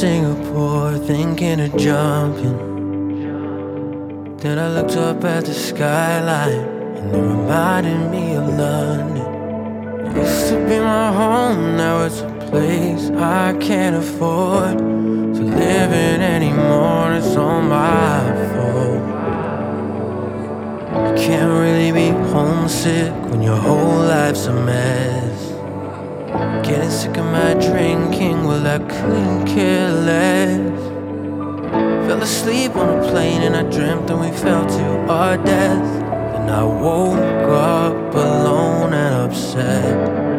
Singapore, thinking of jumping. Then I looked up at the skyline, and it reminded me of London. It used to be my home, now it's a place I can't afford to live in anymore. It's all my fault. You can't really be homesick when your whole life's a mess. Getting sick of my drinking, well I couldn't care less. Fell asleep on a plane and I dreamt that we fell to our death. Then I woke up alone and upset.